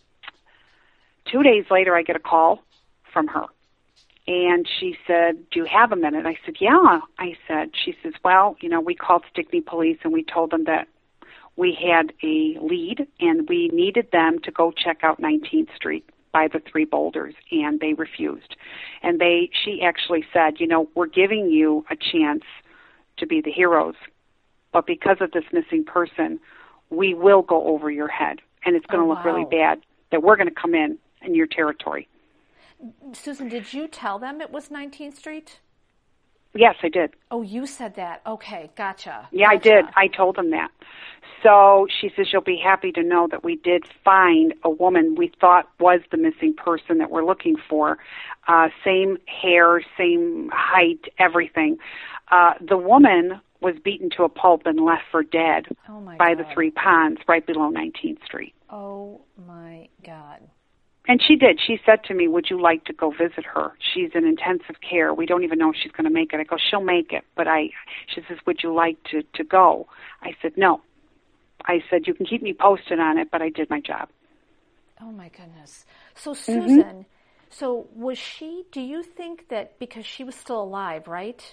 S2: two days later, I get a call from her. And she said, do you have a minute? I said, yeah. I said, she says, well, you know, we called Stickney Police, and we told them that we had a lead, and we needed them to go check out nineteenth Street by the three boulders, and they refused. And they, she actually said, you know, we're giving you a chance to be the heroes, but because of this missing person, we will go over your head, and it's going to
S1: Oh,
S2: look really
S1: wow.
S2: bad that we're going to come in in your territory.
S1: Susan, did you tell them it was nineteenth Street?
S2: Yes, I did.
S1: Oh, you said that. Okay, gotcha.
S2: Yeah, I
S1: Gotcha.
S2: did. I told them that. So she says, you'll be happy to know that we did find a woman we thought was the missing person that we're looking for. Uh, same hair, same height, everything. Uh, the woman was beaten to a pulp and left for dead
S1: Oh, my
S2: by
S1: God.
S2: the three ponds right below nineteenth Street.
S1: Oh, my God.
S2: And she did. She said to me, would you like to go visit her? She's in intensive care. We don't even know if she's going to make it. I go, she'll make it. But I, she says, would you like to, to go? I said, no. I said, you can keep me posted on it, but I did my job.
S1: Oh, my goodness. So, Susan, mm-hmm. so was she, do you think that because she was still alive, right?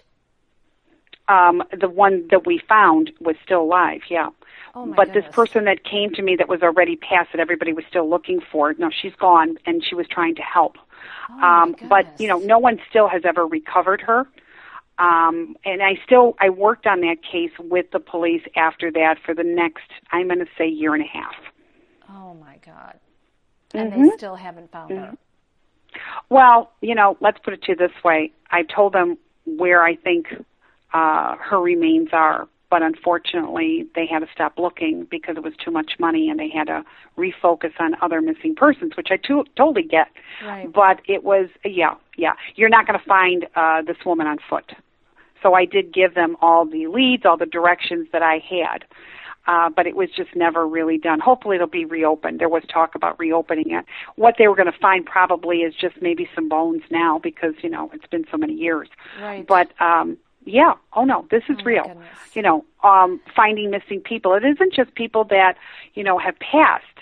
S2: Um, the one that we found was still alive, yeah.
S1: Oh my
S2: but
S1: goodness.
S2: This person that came to me that was already past that everybody was still looking for, no, she's gone, and she was trying to help.
S1: Oh
S2: um,
S1: my
S2: but, you know, no one still has ever recovered her. Um, and I still, I worked on that case with the police after that for the next, I'm going to say, year and a half.
S1: Oh, my God. And
S2: Mm-hmm.
S1: they still haven't found
S2: Mm-hmm.
S1: her.
S2: Well, you know, let's put it to you this way. I told them where I think uh, her remains are, but unfortunately they had to stop looking because it was too much money, and they had to refocus on other missing persons, which I to- totally get.
S1: Right.
S2: But it was, yeah, yeah. You're not going to find uh, this woman on foot. So I did give them all the leads, all the directions that I had. Uh, but it was just never really done. Hopefully it'll be reopened. There was talk about reopening it. What they were going to find probably is just maybe some bones now because, you know, it's been so many years.
S1: Right.
S2: But, um, yeah, oh no, this is
S1: Oh, my
S2: real.
S1: goodness.
S2: You know, um, finding missing people. It isn't just people that, you know, have passed.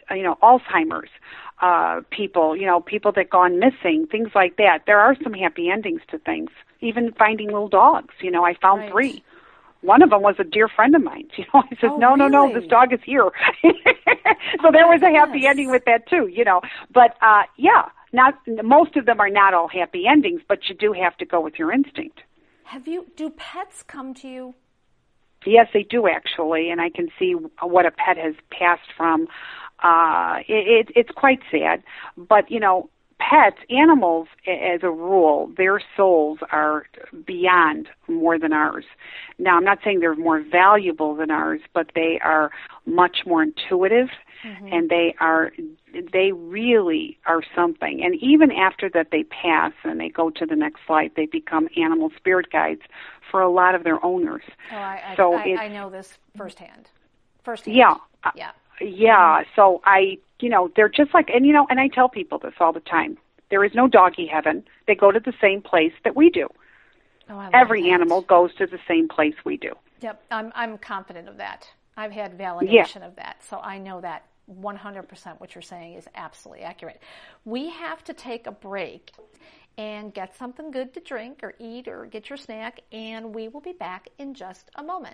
S2: you know, Alzheimer's uh, people, you know, people that gone missing, things like that. There are some happy endings to things. Even finding little dogs. You know, I found
S1: right.
S2: three. One of them was a dear friend of mine. You know, I said,
S1: oh,
S2: no,
S1: really?
S2: no, no, this dog is here. So there was a happy ending with that too, you know. But, uh, yeah, not most of them are not all happy endings, but you do have to go with your instinct.
S1: Have you, do pets come to you?
S2: Yes, they do actually, and I can see what a pet has passed from. Uh, it, it, it's quite sad, but, you know, pets, animals, as a rule, their souls are beyond more than ours. Now, I'm not saying they're more valuable than ours, but they are much more intuitive, mm-hmm. and they are, they really are something. And even after that they pass and they go to the next life, they become animal spirit guides for a lot of their owners.
S1: Oh, I, I,
S2: so
S1: I, I know this firsthand. Firsthand.
S2: Yeah.
S1: Yeah.
S2: Yeah, so I, you know, they're just like, and you know, and I tell people this all the time. There is no doggy heaven. They go to the same place that we do.
S1: Oh, I love
S2: Every
S1: that.
S2: animal goes to the same place we do.
S1: Yep, I'm I'm confident of that. I've had validation
S2: yeah.
S1: of that, so I know that one hundred percent what you're saying is absolutely accurate. We have to take a break and get something good to drink or eat or get your snack, and we will be back in just a moment.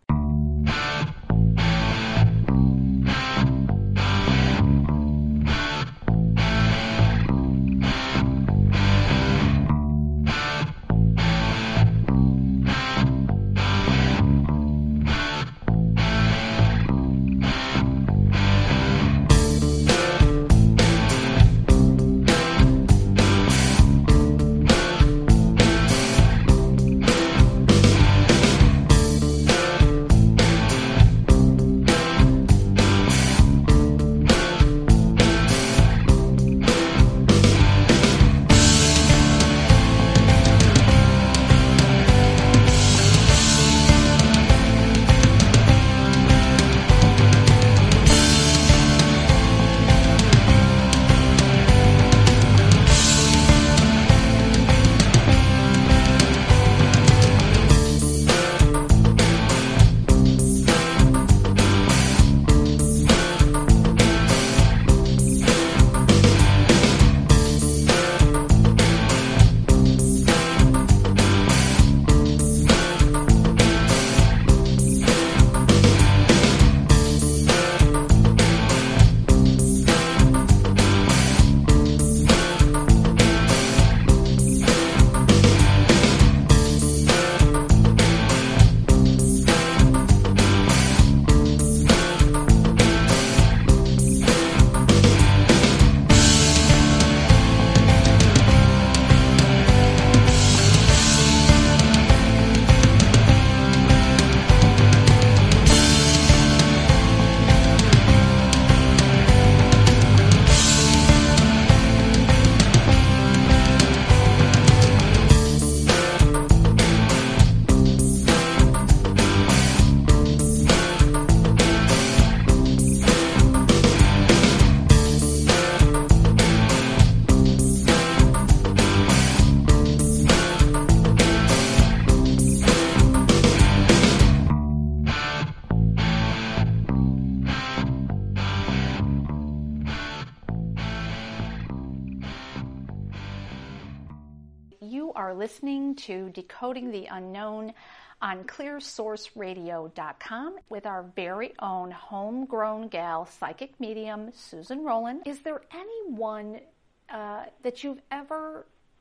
S1: You are listening to Decoding the Unknown on clear source radio dot com with our very own homegrown gal, psychic medium, Susan Rowland. Is there anyone uh, that you've ever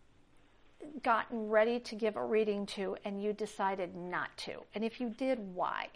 S1: gotten ready to give a reading to and you decided not to? And if you did, why?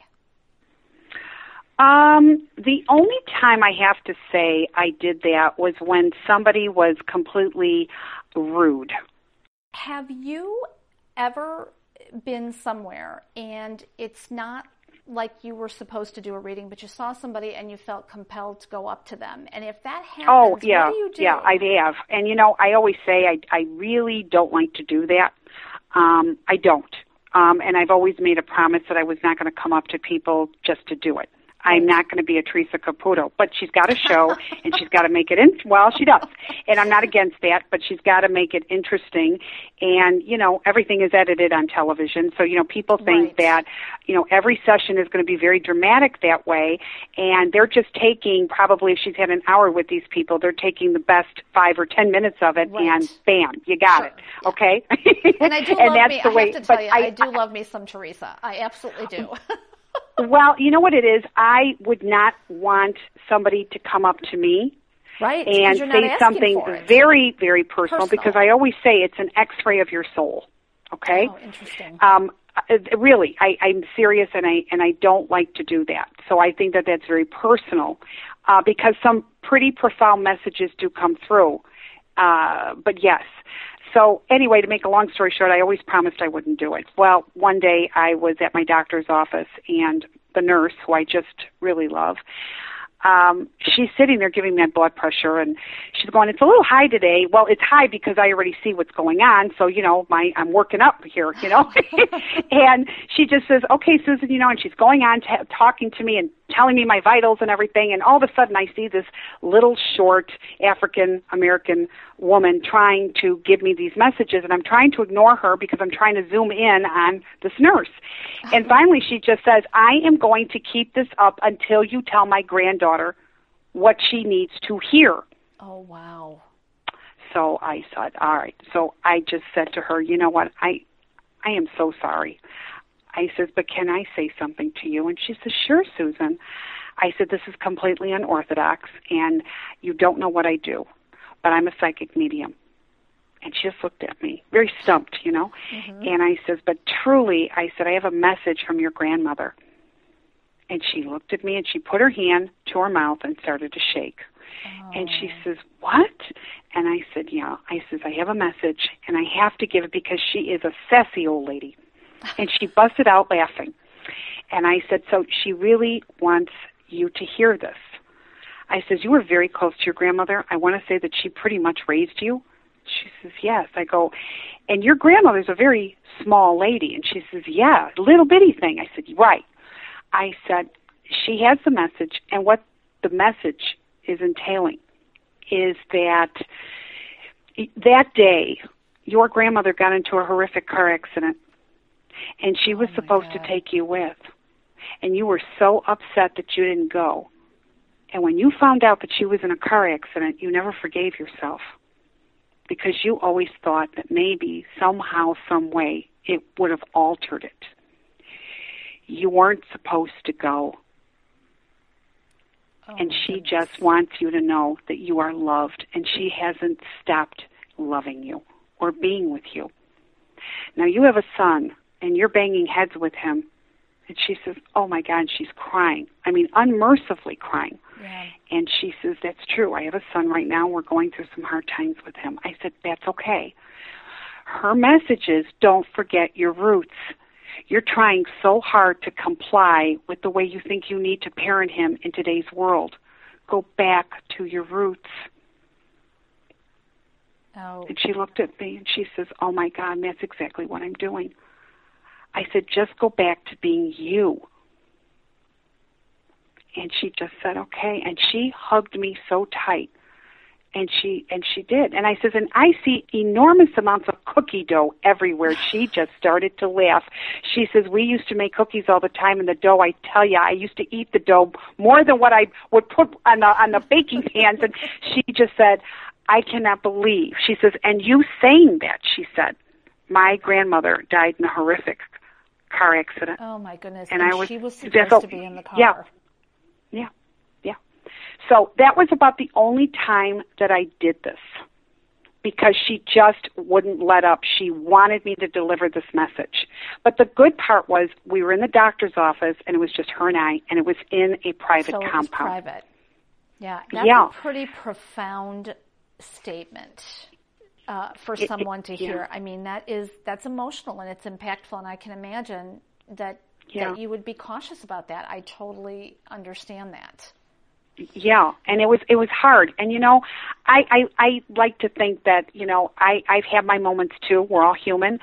S2: Um, the only time I have to say I did that was when somebody was completely rude.
S1: Have you ever been somewhere and it's not like you were supposed to do a reading, but you saw somebody and you felt compelled to go up to them? And if that happens,
S2: oh, yeah,
S1: what do you do?
S2: Yeah, I have. And, you know, I always say I, I really don't like to do that. Um, I don't. Um, and I've always made a promise that I was not going to come up to people just to do it. I'm not going to be a Teresa Caputo, but she's got a show and she's got to make it in. Well, she does, and I'm not against that, but she's got to make it interesting. And you know, everything is edited on television, so you know, people think
S1: Right.
S2: that you know every session is going to be very dramatic that way, and they're just taking probably if she's had an hour with these people, they're taking the best five or ten minutes of it,
S1: Right.
S2: and bam, you got
S1: Sure.
S2: it. Okay.
S1: And I do
S2: and
S1: love
S2: that's
S1: me.
S2: the
S1: I
S2: way,
S1: have to tell
S2: but
S1: you, I,
S2: I
S1: do love me some Teresa. I absolutely do.
S2: Well, you know what it is? I would not want somebody to come up to me
S1: Right. 'cause
S2: and
S1: you're not
S2: say
S1: asking
S2: something
S1: for it.
S2: very, very personal,
S1: Personal.
S2: because I always say it's an x-ray of your soul. Okay?
S1: Oh, interesting.
S2: Um, uh, really, I, I'm serious, and I and I don't like to do that. So I think that that's very personal, uh, because some pretty profound messages do come through. Uh, but yes. So anyway, to make a long story short, I always promised I wouldn't do it. Well, one day I was at my doctor's office, and the nurse, who I just really love, um, she's sitting there giving me my blood pressure, and she's going, "It's a little high today." Well, it's high because I already see what's going on, so you know, my I'm working up here, you know. And she just says, "Okay, Susan," you know, and she's going on t- talking to me and telling me my vitals and everything, and all of a sudden I see this little short African American woman trying to give me these messages, and I'm trying to ignore her because I'm trying to zoom in on this nurse. And finally she just says, "I am going to keep this up until you tell my granddaughter what she needs to hear."
S1: Oh, wow.
S2: So I said, all right. So I just said to her, "You know what, I I am so sorry." I says, "But can I say something to you?" And she says, "Sure, Susan." I said, "This is completely unorthodox, and you don't know what I do, but I'm a psychic medium." And she just looked at me, very stumped, you know. Mm-hmm. And I says, "But truly," I said, "I have a message from your grandmother." And she looked at me, and she put her hand to her mouth and started to shake. Oh. And she says, "What?" And I said, "Yeah." I says, "I have a message, and I have to give it because she is a sassy old lady." And she busted out laughing. And I said, "So she really wants you to hear this." I says, "You were very close to your grandmother. I want to say that she pretty much raised you." She says, "Yes." I go, "And your grandmother's a very small lady." And she says, "Yeah, little bitty thing." I said, "Right." I said, "She has the message, and what the message is entailing is that that day your grandmother got into a horrific car accident, and she was
S1: oh
S2: supposed
S1: God.
S2: to take you with, and you were so upset that you didn't go. And when you found out that she was in a car accident, you never forgave yourself, because you always thought that maybe somehow, some way, it would have altered it. You weren't supposed to go. Oh, and she goodness. Just wants you to know that you are loved, and she hasn't stopped loving you or being with you. Now, you have a son, and you're banging heads with him." And she says, "Oh, my God," and she's crying. I mean, unmercifully crying. Yeah. And she says, "That's true. I have a son right now. We're going through some hard times with him." I said, "That's okay." Her message is, don't forget your roots. You're trying so hard to comply with the way you think you need to parent him in today's world. Go back to your roots. Oh. And she looked at me and she says, "Oh, my God, and that's exactly what I'm doing." I said, "Just go back to being you." And she just said, "Okay." And she hugged me so tight. And she and she did. And I says, "And I see enormous amounts of cookie dough everywhere." She just started to laugh. She says, "We used to make cookies all the time, and the dough, I tell you, I used to eat the dough more than what I would put on the, on the baking pans." And she just said, "I cannot believe." She says, "And you saying that," she said, "my grandmother died in a horrific car accident."
S1: Oh, my goodness.
S2: And,
S1: and
S2: I was,
S1: she was supposed
S2: so,
S1: to be in the car.
S2: Yeah. Yeah. Yeah. So that was about the only time that I did this, because she just wouldn't let up. She wanted me to deliver this message. But the good part was we were in the doctor's office, and it was just her and I, and it was in a private
S1: so it
S2: compound.
S1: Was private. Yeah. That's
S2: yeah.
S1: a pretty profound statement. Uh, for
S2: it,
S1: someone to
S2: it,
S1: hear.
S2: Yeah.
S1: I mean, that is that's emotional and it's impactful, and I can imagine that yeah. that you would be cautious about that. I totally understand that.
S2: Yeah, and it was it was hard. And you know, I, I, I like to think that, you know, I, I've had my moments too. We're all human.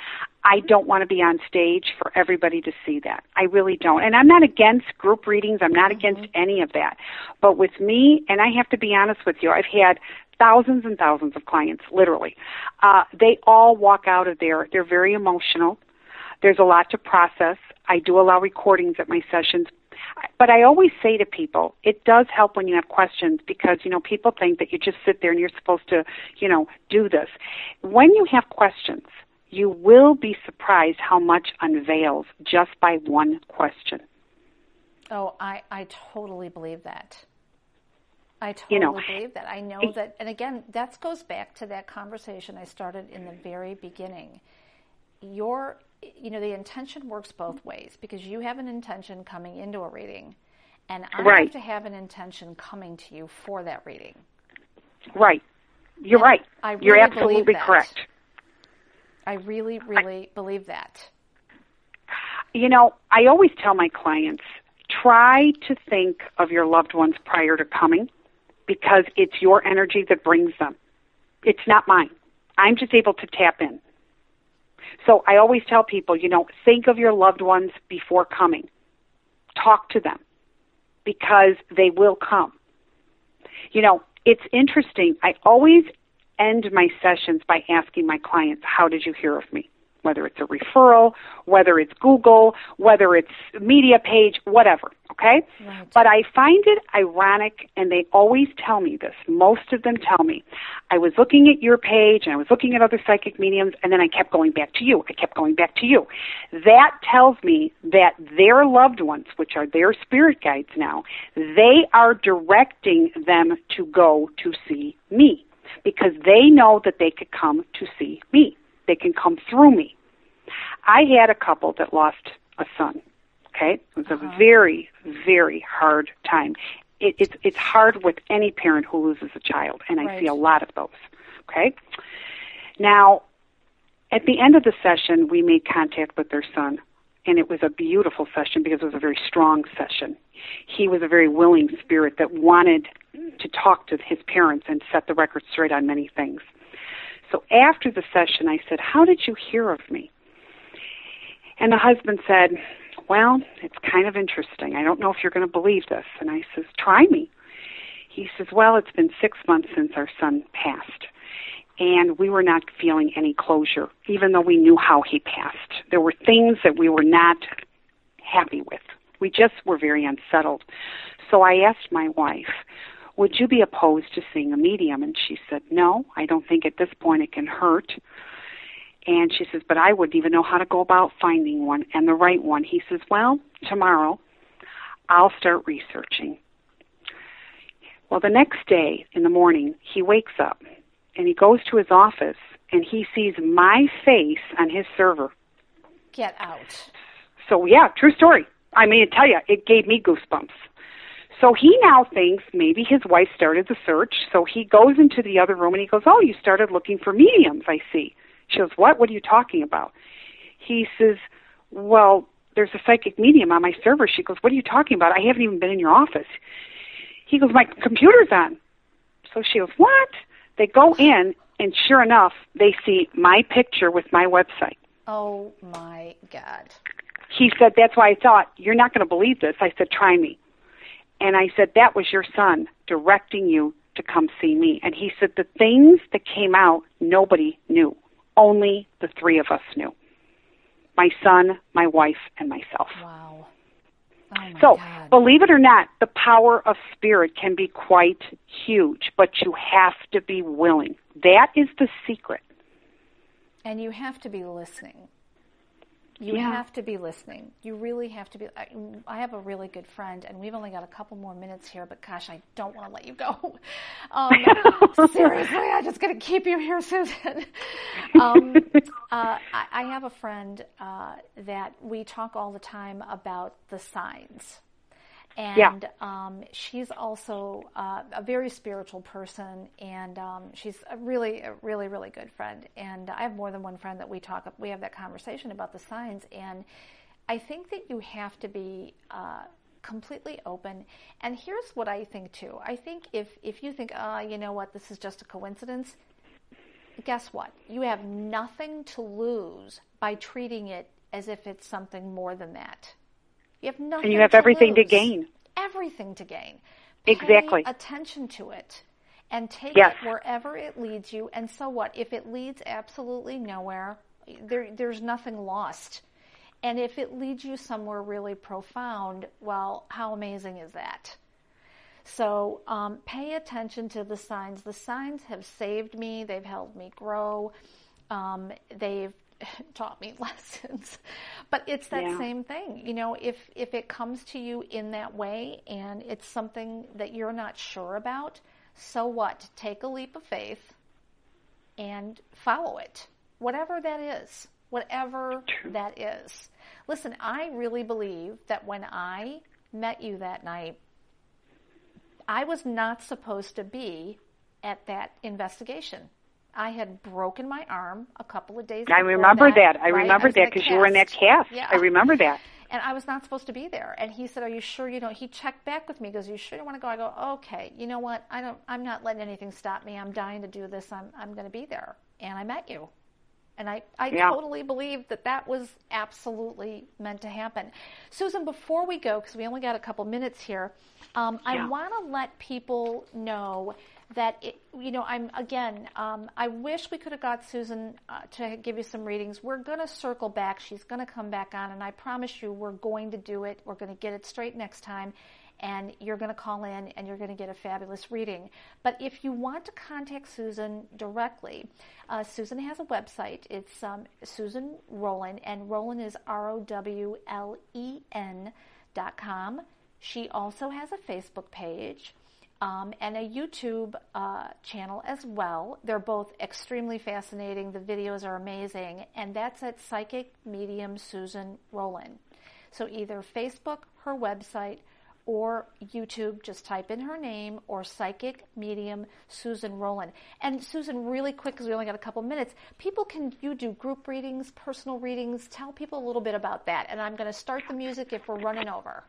S2: I don't want to be on stage for everybody to see that. I really don't. And I'm not against group readings. I'm not mm-hmm. against any of that. But with me, and I have to be honest with you, I've had thousands and thousands of clients, literally. Uh, they all walk out of there. They're very emotional. There's a lot to process. I do allow recordings at my sessions. But I always say to people, it does help when you have questions because, you know, people think that you just sit there and you're supposed to, you know, do this. When you have questions, you will be surprised how much unveils just by one question.
S1: Oh, I, I totally believe that. I totally
S2: you know,
S1: believe that. I know that, and again, that goes back to that conversation I started in the very beginning. Your, you know, the intention works both ways because you have an intention coming into a reading, and I
S2: right.
S1: have to have an intention coming to you for that reading.
S2: Right. You're
S1: and
S2: right.
S1: I really
S2: You're absolutely correct.
S1: I really, really I, believe that.
S2: You know, I always tell my clients, try to think of your loved ones prior to coming because it's your energy that brings them. It's not mine. I'm just able to tap in. So I always tell people, you know, think of your loved ones before coming. Talk to them because they will come. You know, it's interesting. I always end my sessions by asking my clients, how did you hear of me? Whether it's a referral, whether it's Google, whether it's a media page, whatever, okay?
S1: Right.
S2: But I find it ironic, and they always tell me this. Most of them tell me, I was looking at your page, and I was looking at other psychic mediums, and then I kept going back to you. I kept going back to you. That tells me that their loved ones, which are their spirit guides now, they are directing them to go to see me because they know that they could come to see me. They can come through me. I had a couple that lost a son, okay? It was
S1: uh-huh.
S2: a very, very hard time. It, it's it's hard with any parent who loses a child, and I
S1: right.
S2: see a lot of those, okay? Now, at the end of the session, we made contact with their son, and it was a beautiful session because it was a very strong session. He was a very willing spirit that wanted to talk to his parents and set the record straight on many things. So after the session, I said, how did you hear of me? And the husband said, well, it's kind of interesting. I don't know if you're going to believe this. And I says, try me. He says, well, it's been six months since our son passed. And we were not feeling any closure, even though we knew how he passed. There were things that we were not happy with. We just were very unsettled. So I asked my wife, would you be opposed to seeing a medium? And she said, no, I don't think at this point it can hurt. And she says, but I wouldn't even know how to go about finding one and the right one. He says, well, tomorrow I'll start researching. Well, the next day in the morning, he wakes up and he goes to his office and he sees my face on his server.
S1: Get out.
S2: So, yeah, true story. I mean, I tell you, it gave me goosebumps. So he now thinks maybe his wife started the search. So he goes into the other room and he goes, oh, you started looking for mediums, I see. She goes, what? What are you talking about? He says, well, there's a psychic medium on my server. She goes, what are you talking about? I haven't even been in your office. He goes, my computer's on. So she goes, what? They go in, and sure enough, they see my picture with my website.
S1: Oh, my God.
S2: He said, that's why I thought, you're not going to believe this. I said, try me. And I said, that was your son directing you to come see me. And he said, the things that came out, nobody knew. Only the three of us knew. My son, my wife, and myself.
S1: Wow. Oh my
S2: so,
S1: God.
S2: Believe it or not, the power of spirit can be quite huge, but you have to be willing. That is the secret.
S1: And you have to be listening. You
S2: yeah.
S1: have to be listening. You really have to be. I, I have a really good friend, and we've only got a couple more minutes here, but gosh, I don't want to let you go. Um, seriously, I'm just going to keep you here, Susan. Um, uh, I, I have a friend uh, that we talk all the time about the signs. And yeah. um, she's also uh, a very spiritual person, and um, she's a really, a really, really good friend. And I have more than one friend that we talk, we have that conversation about the signs. And I think that you have to be uh, completely open. And here's what I think too. I think if, if you think, uh, you know what, this is just a coincidence, guess what? You have nothing to lose by treating it as if it's something more than that. You have nothing
S2: And you have
S1: to
S2: everything
S1: lose.
S2: to gain.
S1: Everything to gain.
S2: Exactly.
S1: Pay attention to it and take
S2: Yes.
S1: it wherever it leads you. And so what? If it leads absolutely nowhere, there, there's nothing lost. And if it leads you somewhere really profound, well, how amazing is that? So um, pay attention to the signs. The signs have saved me. They've helped me grow. Um, they've taught me lessons. But it's that
S2: Yeah.
S1: same thing. You know, if, if it comes to you in that way and it's something that you're not sure about, so what? Take a leap of faith and follow it. Whatever that is. Whatever
S2: True.
S1: that is. Listen, I really believe that when I met you that night, I was not supposed to be at that investigation. I had broken my arm a couple of days
S2: I
S1: before
S2: remember
S1: that.
S2: that. I
S1: right?
S2: remember
S1: I was in
S2: that
S1: a
S2: because you were in that
S1: cast.
S2: cast.
S1: Yeah.
S2: I remember that.
S1: And I was not supposed to be there. And he said, "Are you sure you don't?" He checked back with me. He goes, "You sure you want to go?" I go, "Okay. You know what? I don't. I'm not letting anything stop me. I'm dying to do this. I'm. I'm going to be there." And I met you. And I, I
S2: Yeah.
S1: totally believe that that was absolutely meant to happen. Susan, before we go, because we only got a couple minutes here, um, I
S2: Yeah.
S1: want to let people know that, it, you know, I'm, again, um, I wish we could have got Susan uh, to give you some readings. We're going to circle back. She's going to come back on, and I promise you we're going to do it. We're going to get it straight next time. And you're going to call in and you're going to get a fabulous reading. But if you want to contact Susan directly, uh, Susan has a website. It's um, Susan Rowlen, and Rowlen is R O W L E N dot com. She also has a Facebook page um, and a YouTube uh, channel as well. They're both extremely fascinating. The videos are amazing. And that's at Psychic Medium Susan Rowlen. So either Facebook, her website, or YouTube, just type in her name, or Psychic Medium Susan Rowlen. And Susan, really quick, because we only got a couple minutes, people can, you do group readings, personal readings, tell people a little bit about that. And I'm going to start the music if we're running over.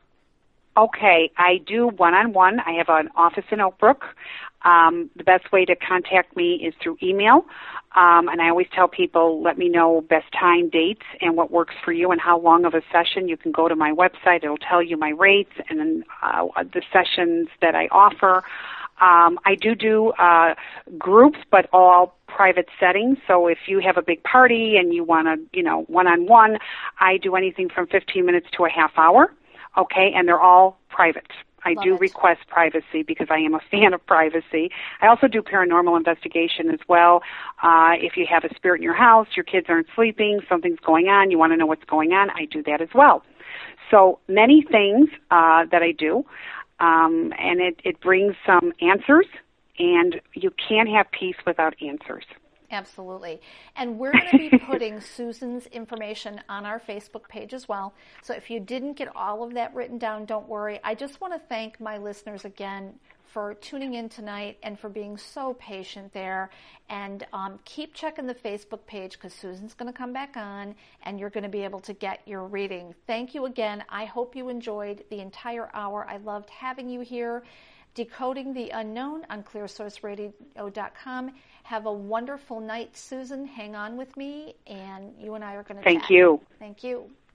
S2: Okay, I do one-on-one. I have an office in Oak Brook. Um, the best way to contact me is through email. Um, and I always tell people, let me know best time, dates, and what works for you and how long of a session. You can go to my website. It'll tell you my rates and then uh, the sessions that I offer. Um, I do do uh, groups, but all private settings. So if you have a big party and you want to, you know, one-on-one, I do anything from fifteen minutes to a half hour. Okay, and they're all private. I
S1: Love
S2: do
S1: it.
S2: request privacy because I am a fan of privacy. I also do paranormal investigation as well. Uh, if you have a spirit in your house, your kids aren't sleeping, something's going on, you want to know what's going on, I do that as well. So many things uh, that I do, um, and it, it brings some answers, and you can't have peace without answers.
S1: Absolutely. And we're going to be putting Susan's information on our Facebook page as well. So if you didn't get all of that written down, don't worry. I just want to thank my listeners again for tuning in tonight and for being so patient there. And um, keep checking the Facebook page because Susan's going to come back on and you're going to be able to get your reading. Thank you again. I hope you enjoyed the entire hour. I loved having you here. Decoding the Unknown on clear source radio dot com. Have a wonderful night, Susan. Hang on with me, and you and I are going to
S2: Thank
S1: chat.
S2: you.
S1: Thank you.